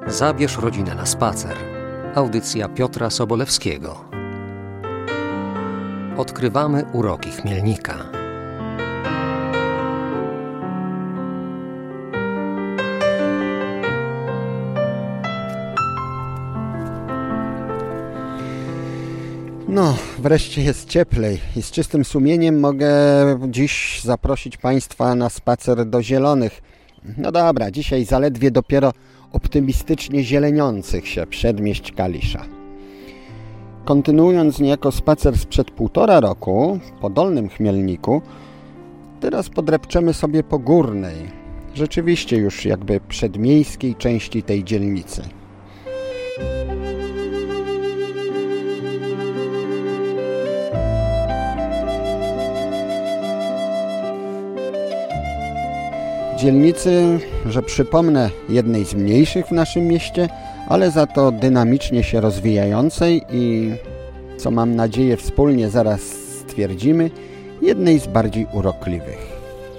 Zabierz rodzinę na spacer. Audycja Piotra Sobolewskiego. Odkrywamy uroki Chmielnika. No, wreszcie jest cieplej i z czystym sumieniem mogę dziś zaprosić Państwa na spacer do zielonych. No dobra, dzisiaj zaledwie dopiero optymistycznie zieleniących się przedmieść Kalisza. Kontynuując niejako spacer sprzed 1,5 roku po Dolnym Chmielniku, teraz podrepczemy sobie po górnej, rzeczywiście już jakby przedmiejskiej części tej dzielnicy. Dzielnicy, że przypomnę, jednej z mniejszych w naszym mieście, ale za to dynamicznie się rozwijającej i, co mam nadzieję wspólnie zaraz stwierdzimy, jednej z bardziej urokliwych.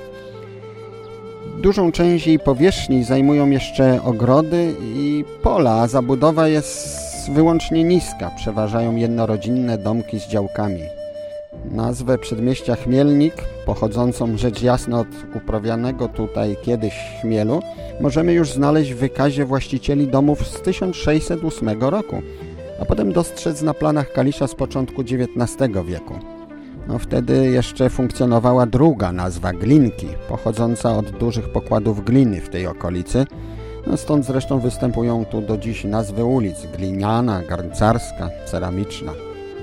Dużą część jej powierzchni zajmują jeszcze ogrody i pola, a zabudowa jest wyłącznie niska, przeważają jednorodzinne domki z działkami. Nazwę przedmieścia Chmielnik, pochodzącą rzecz jasna od uprawianego tutaj kiedyś chmielu, możemy już znaleźć w wykazie właścicieli domów z 1608 roku, a potem dostrzec na planach Kalisza z początku XIX wieku. No, wtedy jeszcze funkcjonowała druga nazwa Glinki, pochodząca od dużych pokładów gliny w tej okolicy. No, stąd zresztą występują tu do dziś nazwy ulic: Gliniana, Garncarska, Ceramiczna.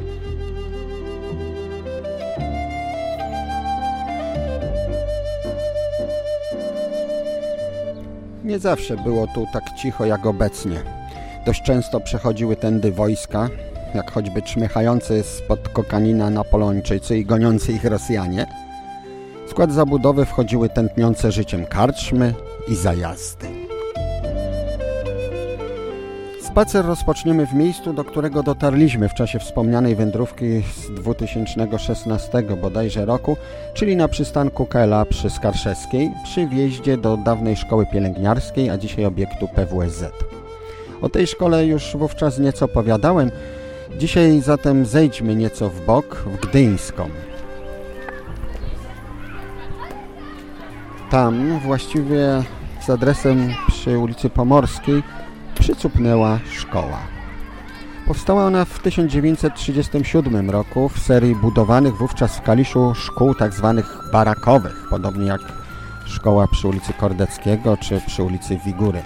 Nie zawsze było tu tak cicho jak obecnie. Dość często przechodziły tędy wojska, jak choćby czmychający spod Kokanina Napoleończycy i goniący ich Rosjanie. W skład zabudowy wchodziły tętniące życiem karczmy i zajazdy. Spacer rozpoczniemy w miejscu, do którego dotarliśmy w czasie wspomnianej wędrówki z 2016 bodajże roku, czyli na przystanku KLA przy Skarszewskiej, przy wjeździe do dawnej szkoły pielęgniarskiej, a dzisiaj obiektu PWSZ. O tej szkole już wówczas nieco opowiadałem, dzisiaj zatem zejdźmy nieco w bok, w Gdyńską. Tam, właściwie z adresem przy ulicy Pomorskiej, przycupnęła szkoła. Powstała ona w 1937 roku w serii budowanych wówczas w Kaliszu szkół tzw. barakowych, podobnie jak szkoła przy ulicy Kordeckiego czy przy ulicy Wigury.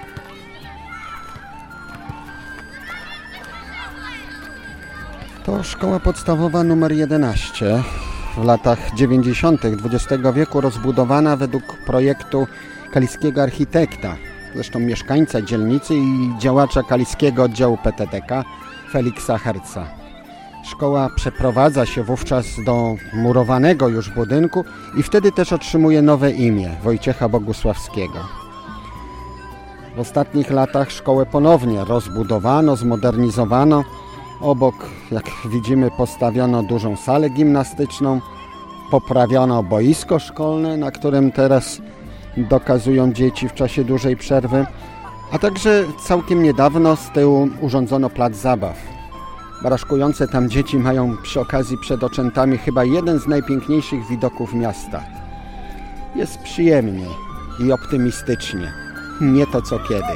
To szkoła podstawowa nr 11, w latach 90. XX wieku rozbudowana według projektu kaliskiego architekta, zresztą mieszkańca dzielnicy i działacza kaliskiego oddziału PTTK Feliksa Herca. Szkoła przeprowadza się wówczas do murowanego już budynku i wtedy też otrzymuje nowe imię – Wojciecha Bogusławskiego. W ostatnich latach szkołę ponownie rozbudowano, zmodernizowano. Obok, jak widzimy, postawiono dużą salę gimnastyczną, poprawiono boisko szkolne, na którym teraz dokazują dzieci w czasie dużej przerwy, a także całkiem niedawno z tyłu urządzono plac zabaw. Baraszkujące tam dzieci mają przy okazji przed oczętami chyba jeden z najpiękniejszych widoków miasta. Jest przyjemnie i optymistycznie, nie to co kiedyś.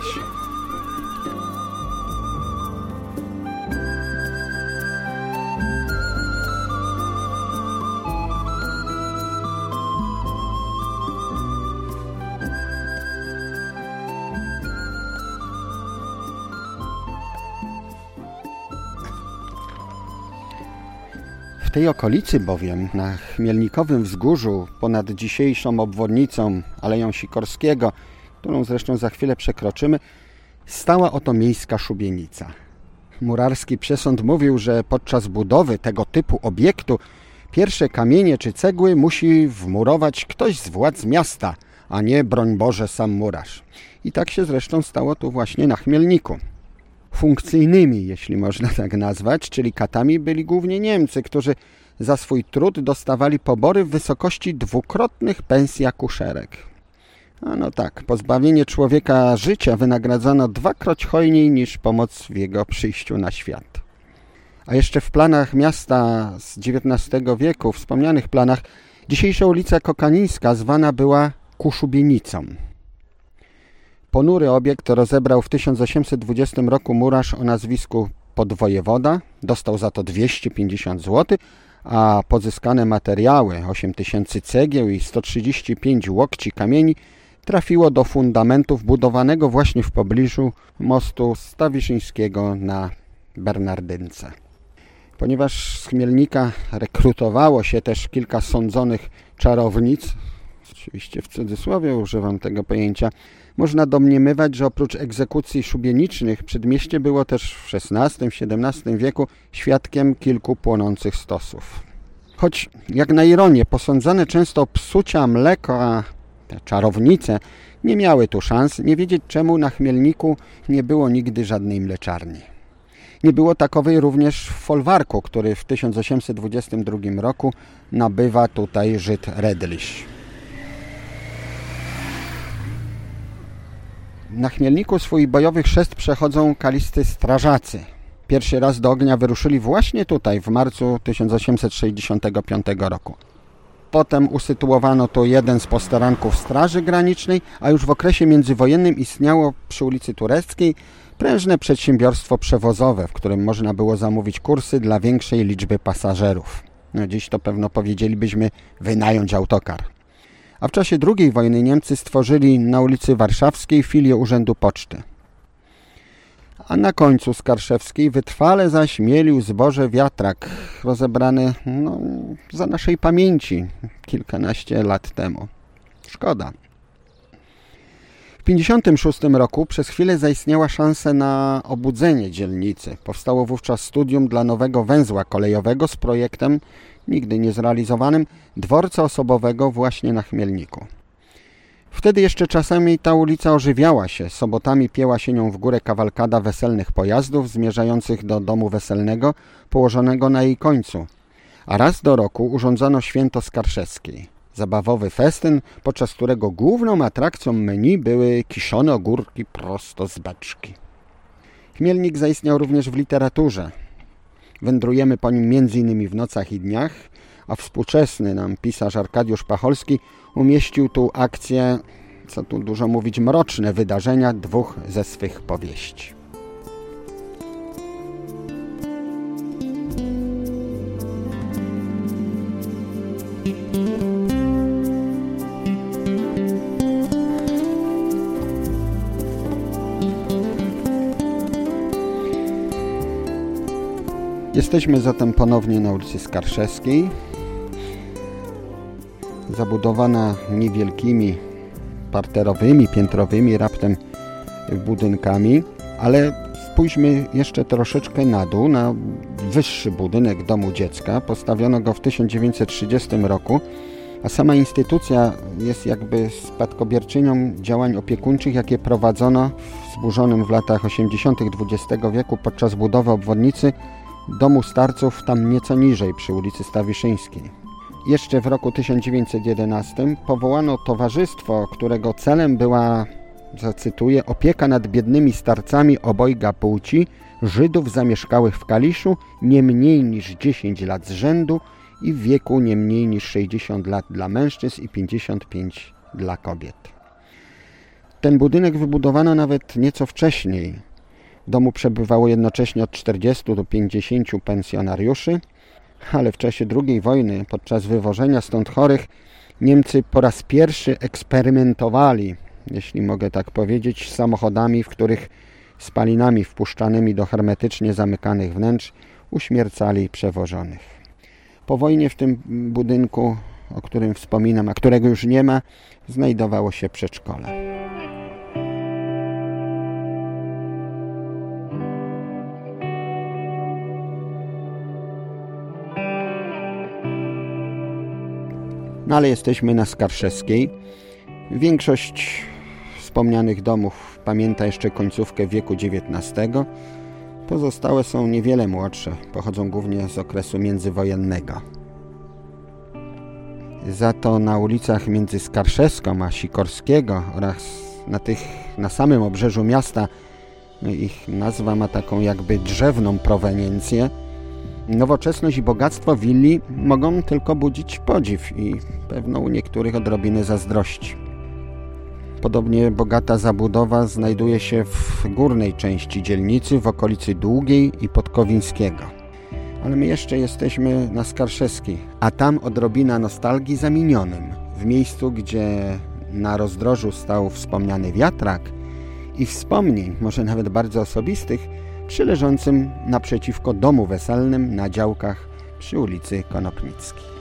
W tej okolicy bowiem, na Chmielnikowym Wzgórzu, ponad dzisiejszą obwodnicą Aleją Sikorskiego, którą zresztą za chwilę przekroczymy, stała oto miejska szubienica. Murarski przesąd mówił, że podczas budowy tego typu obiektu pierwsze kamienie czy cegły musi wmurować ktoś z władz miasta, a nie, broń Boże, sam murarz. I tak się zresztą stało tu właśnie na Chmielniku. Funkcyjnymi, jeśli można tak nazwać, czyli katami, byli głównie Niemcy, którzy za swój trud dostawali pobory w wysokości 2-krotnych pensji akuszerek. No tak, pozbawienie człowieka życia wynagradzono 2-krotnie hojniej niż pomoc w jego przyjściu na świat. A jeszcze w planach miasta z XIX wieku, wspomnianych planach, dzisiejsza ulica Kokanińska zwana była Kuszubienicą. Ponury obiekt rozebrał w 1820 roku murarz o nazwisku podwojewoda, dostał za to 250 zł, a pozyskane materiały, 8000 cegieł i 135 łokci kamieni, trafiło do fundamentów budowanego właśnie w pobliżu mostu Stawiszyńskiego na Bernardynce. Ponieważ z Chmielnika rekrutowało się też kilka sądzonych czarownic, oczywiście w cudzysłowie używam tego pojęcia, można domniemywać, że oprócz egzekucji szubienicznych przedmieście było też w XVI-XVII wieku świadkiem kilku płonących stosów. Choć, jak na ironię, posądzane często o psucia mleka te czarownice nie miały tu szans, nie wiedzieć czemu na Chmielniku nie było nigdy żadnej mleczarni. Nie było takowej również w folwarku, który w 1822 roku nabywa tutaj Żyd Redlisz. Na Chmielniku swój bojowy chrzest przechodzą kalisty strażacy. Pierwszy raz do ognia wyruszyli właśnie tutaj w marcu 1865 roku. Potem usytuowano tu jeden z posteranków Straży Granicznej, a już w okresie międzywojennym istniało przy ulicy Tureckiej prężne przedsiębiorstwo przewozowe, w którym można było zamówić kursy dla większej liczby pasażerów. Dziś to pewno powiedzielibyśmy wynająć autokar. A w czasie II wojny Niemcy stworzyli na ulicy Warszawskiej filię Urzędu Poczty. A na końcu Skarszewskiej wytrwale zaś mielił zboże wiatrak, rozebrany za naszej pamięci kilkanaście lat temu. Szkoda. W 1956 roku przez chwilę zaistniała szansa na obudzenie dzielnicy. Powstało wówczas studium dla nowego węzła kolejowego z projektem, nigdy nie zrealizowanym, dworca osobowego właśnie na Chmielniku. Wtedy jeszcze czasami ta ulica ożywiała się, sobotami pięła się nią w górę kawalkada weselnych pojazdów zmierzających do domu weselnego położonego na jej końcu, a raz do roku urządzono święto Skarszewskiej. Zabawowy festyn, podczas którego główną atrakcją menu były kiszone ogórki prosto z beczki. Chmielnik zaistniał również w literaturze. Wędrujemy po nim m.in. w Nocach i Dniach, a współczesny nam pisarz Arkadiusz Pacholski umieścił tu akcję, co tu dużo mówić, mroczne wydarzenia dwóch ze swych powieści. Jesteśmy zatem ponownie na ulicy Skarszewskiej, zabudowana niewielkimi, parterowymi, piętrowymi raptem budynkami, ale spójrzmy jeszcze troszeczkę na dół, na wyższy budynek Domu Dziecka. Postawiono go w 1930 roku, a sama instytucja jest jakby spadkobierczynią działań opiekuńczych, jakie prowadzono w zburzonym w latach 80. XX wieku podczas budowy obwodnicy Domu Starców tam nieco niżej przy ulicy Stawiszyńskiej. Jeszcze w roku 1911 powołano towarzystwo, którego celem była, zacytuję, opieka nad biednymi starcami obojga płci, Żydów zamieszkałych w Kaliszu nie mniej niż 10 lat z rzędu i w wieku nie mniej niż 60 lat dla mężczyzn i 55 dla kobiet. Ten budynek wybudowano nawet nieco wcześniej. W domu przebywało jednocześnie od 40 do 50 pensjonariuszy, ale w czasie II wojny, podczas wywożenia stąd chorych, Niemcy po raz pierwszy eksperymentowali, jeśli mogę tak powiedzieć, z samochodami, w których spalinami wpuszczanymi do hermetycznie zamykanych wnętrz uśmiercali przewożonych. Po wojnie w tym budynku, o którym wspominam, a którego już nie ma, znajdowało się przedszkole. No ale jesteśmy na Skarszewskiej. Większość wspomnianych domów pamięta jeszcze końcówkę wieku XIX. Pozostałe są niewiele młodsze, pochodzą głównie z okresu międzywojennego. Za to na ulicach między Skarszewską a Sikorskiego oraz na samym obrzeżu miasta, ich nazwa ma taką jakby drzewną proweniencję, nowoczesność i bogactwo willi mogą tylko budzić podziw i pewno u niektórych odrobinę zazdrości. Podobnie bogata zabudowa znajduje się w górnej części dzielnicy, w okolicy Długiej i Podkowińskiego. Ale my jeszcze jesteśmy na Skarszewskiej, a tam odrobina nostalgii za minionym. W miejscu, gdzie na rozdrożu stał wspomniany wiatrak i wspomnień, może nawet bardzo osobistych, przy leżącym naprzeciwko domu weselnym na działkach przy ulicy Konopnickiej.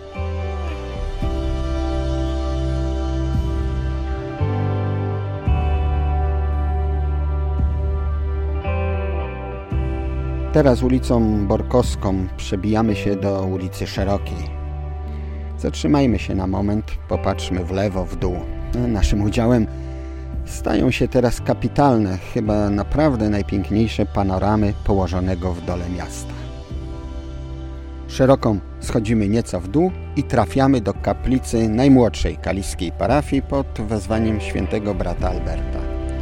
Teraz ulicą Borkowską przebijamy się do ulicy Szerokiej. Zatrzymajmy się na moment, popatrzmy w lewo, w dół. Naszym udziałem stają się teraz kapitalne, chyba naprawdę najpiękniejsze panoramy położonego w dole miasta. Szeroką schodzimy nieco w dół i trafiamy do kaplicy najmłodszej kaliskiej parafii pod wezwaniem świętego brata Alberta.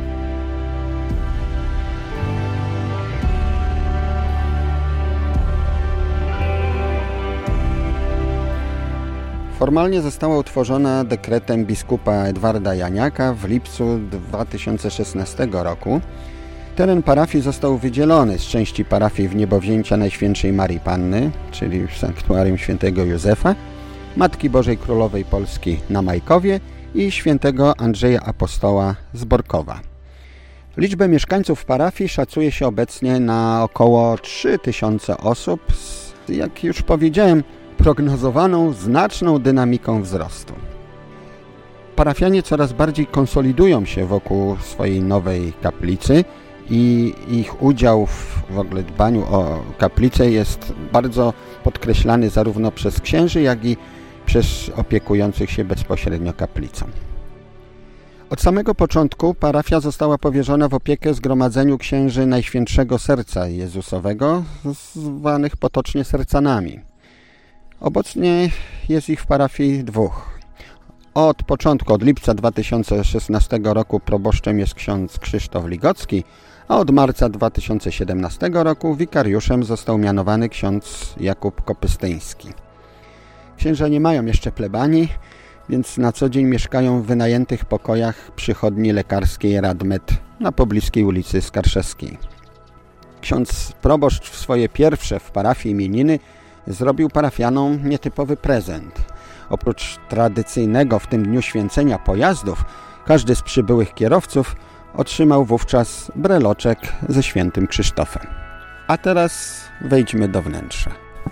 Formalnie została utworzona dekretem biskupa Edwarda Janiaka w lipcu 2016 roku. Teren parafii został wydzielony z części parafii Wniebowzięcia Najświętszej Marii Panny, czyli sanktuarium świętego Józefa, Matki Bożej Królowej Polski na Majkowie i świętego Andrzeja Apostoła z Borkowa. Liczbę mieszkańców parafii szacuje się obecnie na około 3000 osób, jak już powiedziałem, prognozowaną znaczną dynamiką wzrostu. Parafianie coraz bardziej konsolidują się wokół swojej nowej kaplicy i ich udział w ogóle dbaniu o kaplicę jest bardzo podkreślany zarówno przez księży, jak i przez opiekujących się bezpośrednio kaplicą. Od samego początku parafia została powierzona w opiekę Zgromadzeniu Księży Najświętszego Serca Jezusowego, zwanych potocznie sercanami. Obecnie jest ich w parafii 2. Od początku, od lipca 2016 roku proboszczem jest ksiądz Krzysztof Ligocki, a od marca 2017 roku wikariuszem został mianowany ksiądz Jakub Kopystyński. Księża nie mają jeszcze plebanii, więc na co dzień mieszkają w wynajętych pokojach przychodni lekarskiej Radmet na pobliskiej ulicy Skarszewskiej. Ksiądz proboszcz w swoje pierwsze w parafii imieniny zrobił parafianom nietypowy prezent. Oprócz tradycyjnego w tym dniu święcenia pojazdów, każdy z przybyłych kierowców otrzymał wówczas breloczek ze świętym Krzysztofem. A teraz wejdźmy do wnętrza.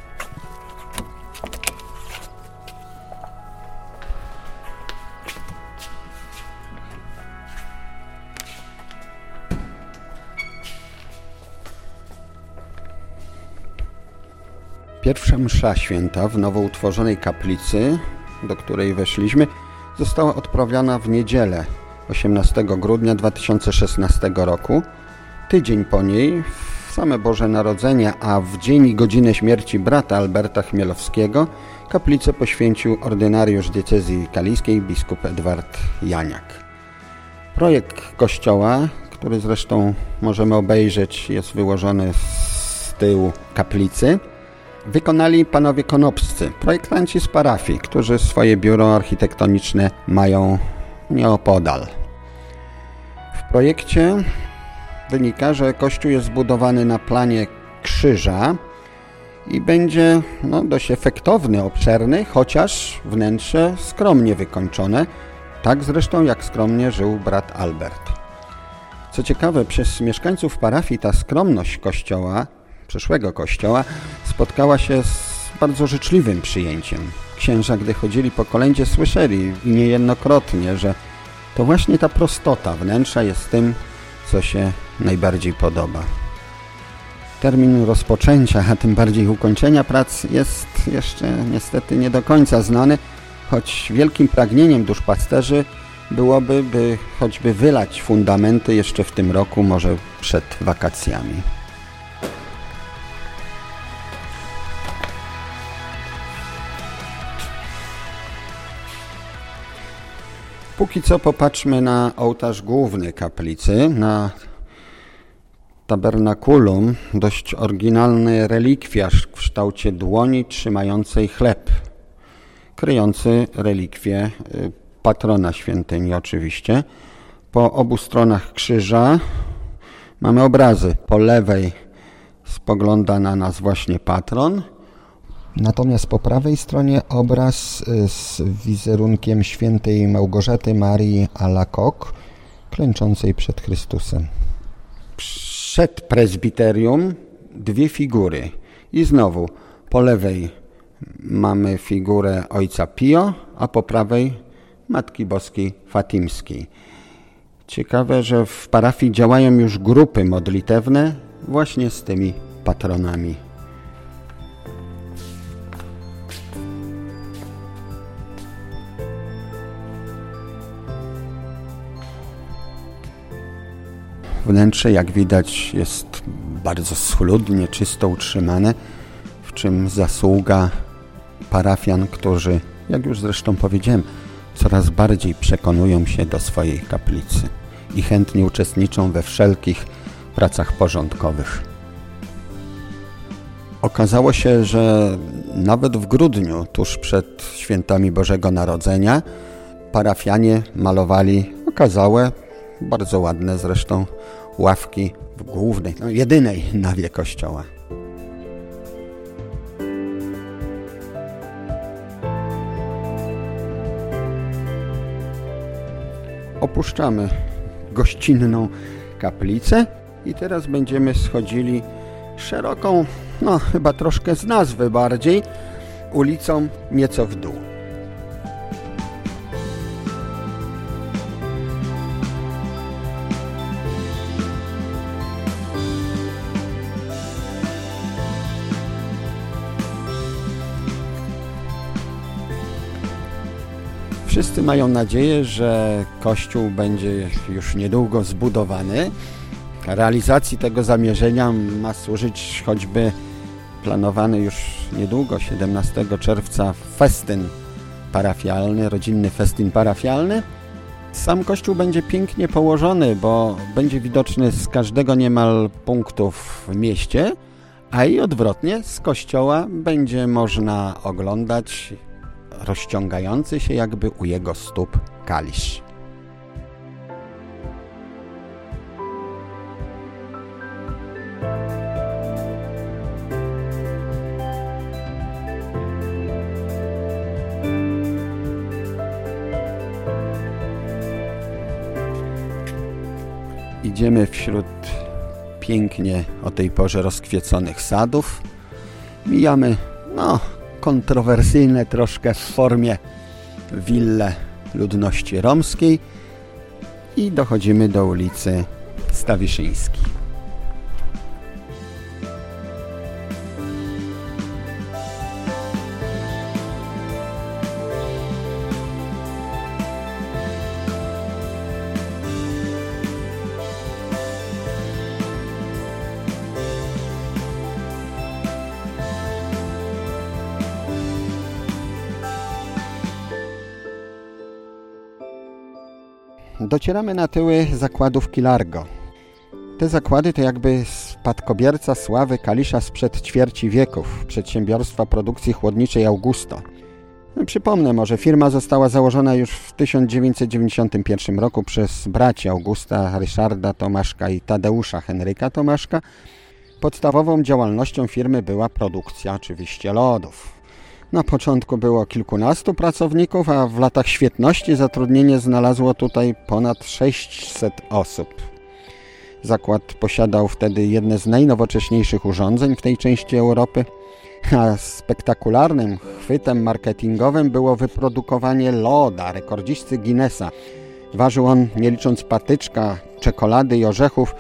Pierwsza msza święta w nowo utworzonej kaplicy, do której weszliśmy, została odprawiana w niedzielę 18 grudnia 2016 roku. Tydzień po niej, w same Boże Narodzenie, a w dzień i godzinę śmierci brata Alberta Chmielowskiego, kaplicę poświęcił ordynariusz diecezji kaliskiej biskup Edward Janiak. Projekt kościoła, który zresztą możemy obejrzeć, jest wyłożony z tyłu kaplicy, wykonali panowie konopscy, projektanci z parafii, którzy swoje biuro architektoniczne mają nieopodal. W projekcie wynika, że kościół jest zbudowany na planie krzyża i będzie dość efektowny, obszerny, chociaż wnętrze skromnie wykończone, tak zresztą jak skromnie żył brat Albert. Co ciekawe, przez mieszkańców parafii ta skromność kościoła, przyszłego kościoła, spotkała się z bardzo życzliwym przyjęciem. Księża, gdy chodzili po kolędzie, słyszeli i niejednokrotnie, że to właśnie ta prostota wnętrza jest tym, co się najbardziej podoba. Termin rozpoczęcia, a tym bardziej ukończenia prac jest jeszcze niestety nie do końca znany, choć wielkim pragnieniem duszpasterzy byłoby, by choćby wylać fundamenty jeszcze w tym roku, może przed wakacjami. Póki co popatrzmy na ołtarz główny kaplicy, na tabernakulum, dość oryginalny relikwiarz w kształcie dłoni trzymającej chleb, kryjący relikwię patrona świątyni oczywiście. Po obu stronach krzyża mamy obrazy. Po lewej spogląda na nas właśnie patron, natomiast po prawej stronie obraz z wizerunkiem świętej Małgorzaty Marii Alacoque, klęczącej przed Chrystusem. Przed prezbiterium dwie figury i znowu po lewej mamy figurę Ojca Pio, a po prawej Matki Boskiej Fatimskiej. Ciekawe, że w parafii działają już grupy modlitewne właśnie z tymi patronami. Wnętrze, jak widać, jest bardzo schludnie, czysto utrzymane, w czym zasługa parafian, którzy, jak już zresztą powiedziałem, coraz bardziej przekonują się do swojej kaplicy i chętnie uczestniczą we wszelkich pracach porządkowych. Okazało się, że nawet w grudniu, tuż przed świętami Bożego Narodzenia, parafianie malowali okazałe, bardzo ładne zresztą, ławki w głównej, jedynej nawie kościoła. Opuszczamy gościnną kaplicę i teraz będziemy schodzili szeroką, chyba troszkę z nazwy bardziej, ulicą nieco w dół. Wszyscy mają nadzieję, że kościół będzie już niedługo zbudowany. Realizacji tego zamierzenia ma służyć choćby planowany już niedługo, 17 czerwca, festyn parafialny, rodzinny festyn parafialny. Sam kościół będzie pięknie położony, bo będzie widoczny z każdego niemal punktu w mieście, a i odwrotnie, z kościoła będzie można oglądać rozciągający się jakby u jego stóp kalisz. Idziemy wśród pięknie o tej porze rozkwieconych sadów. Mijamy, kontrowersyjne troszkę w formie wille ludności romskiej i dochodzimy do ulicy Stawiszyńskiej. Docieramy na tyły zakładów Kilargo. Te zakłady to jakby spadkobierca sławy Kalisza sprzed ćwierci wieków, przedsiębiorstwa produkcji chłodniczej Augusto. Przypomnę może, firma została założona już w 1991 roku przez braci Augusta, Ryszarda Tomaszka i Tadeusza Henryka Tomaszka. Podstawową działalnością firmy była produkcja oczywiście lodów. Na początku było kilkunastu pracowników, a w latach świetności zatrudnienie znalazło tutaj ponad 600 osób. Zakład posiadał wtedy jedne z najnowocześniejszych urządzeń w tej części Europy, a spektakularnym chwytem marketingowym było wyprodukowanie loda, rekordzisty Guinnessa. Ważył on, nie licząc patyczka, czekolady i orzechów,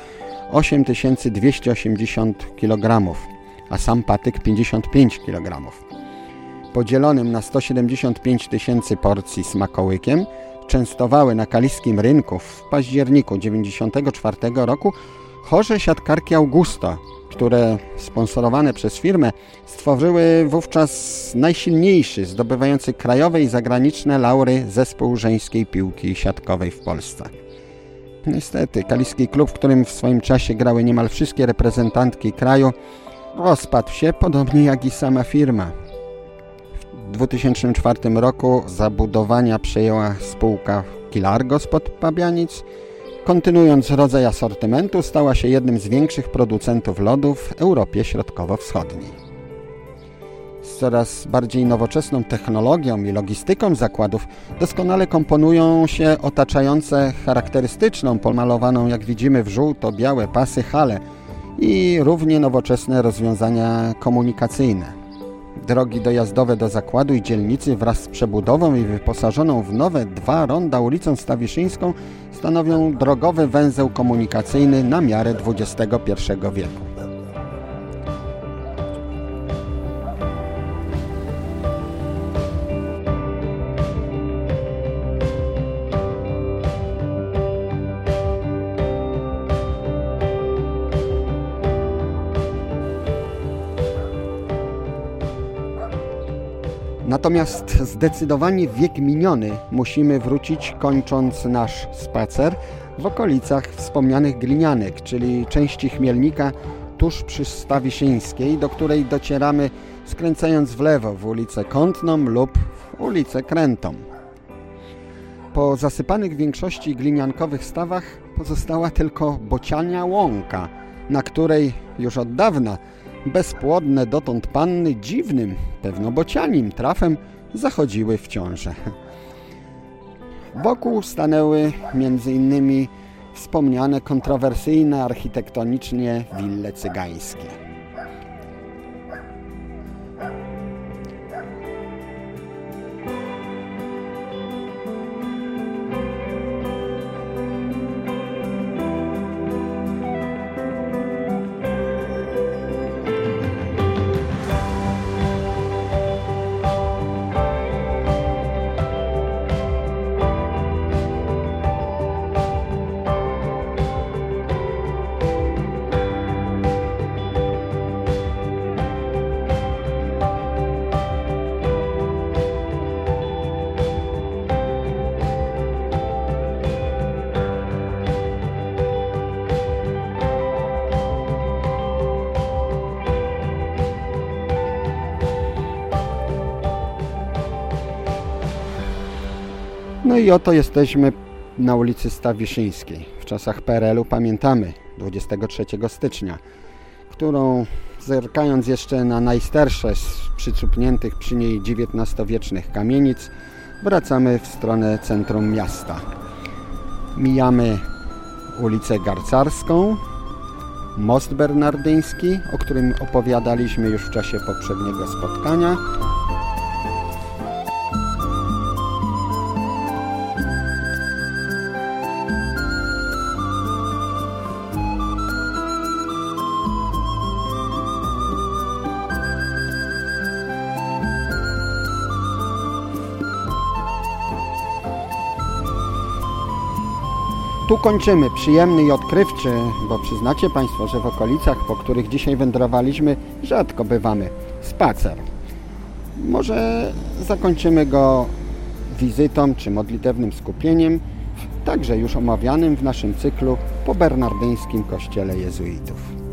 8280 kg, a sam patyk 55 kg. Podzielonym na 175 000 porcji smakołykiem częstowały na kaliskim rynku w październiku 1994 roku chorze siatkarki Augusto, które sponsorowane przez firmę stworzyły wówczas najsilniejszy, zdobywający krajowe i zagraniczne laury zespół żeńskiej piłki siatkowej w Polsce. Niestety, kaliski klub, w którym w swoim czasie grały niemal wszystkie reprezentantki kraju, rozpadł się, podobnie jak i sama firma. W 2004 roku zabudowania przejęła spółka Kilargo spod Pabianic. Kontynuując rodzaj asortymentu, stała się jednym z większych producentów lodów w Europie Środkowo-Wschodniej. Z coraz bardziej nowoczesną technologią i logistyką zakładów doskonale komponują się otaczające charakterystyczną, pomalowaną jak widzimy w żółto-białe pasy hale i równie nowoczesne rozwiązania komunikacyjne. Drogi dojazdowe do zakładu i dzielnicy wraz z przebudową i wyposażoną w nowe 2 ronda ulicą Stawiszyńską stanowią drogowy węzeł komunikacyjny na miarę XXI wieku. Natomiast zdecydowanie w wiek miniony musimy wrócić, kończąc nasz spacer w okolicach wspomnianych Glinianek, czyli części Chmielnika tuż przy Stawiszyńskiej, do której docieramy skręcając w lewo w ulicę Kątną lub w ulicę Krętą. Po zasypanych w większości gliniankowych stawach pozostała tylko bociania łąka, na której już od dawna bezpłodne dotąd panny dziwnym, pewno bocianim trafem zachodziły w ciążę. Wokół stanęły m.in. wspomniane kontrowersyjne architektonicznie wille cygańskie. No i oto jesteśmy na ulicy Stawiszyńskiej. W czasach PRL-u pamiętamy 23 stycznia, którą zerkając jeszcze na najstarsze z przycupniętych przy niej XIX-wiecznych kamienic, wracamy w stronę centrum miasta. Mijamy ulicę Garcarską, most bernardyński, o którym opowiadaliśmy już w czasie poprzedniego spotkania. Tu kończymy przyjemny i odkrywczy, bo przyznacie Państwo, że w okolicach, po których dzisiaj wędrowaliśmy, rzadko bywamy, spacer. Może zakończymy go wizytą czy modlitewnym skupieniem w także już omawianym w naszym cyklu po bernardyńskim kościele jezuitów.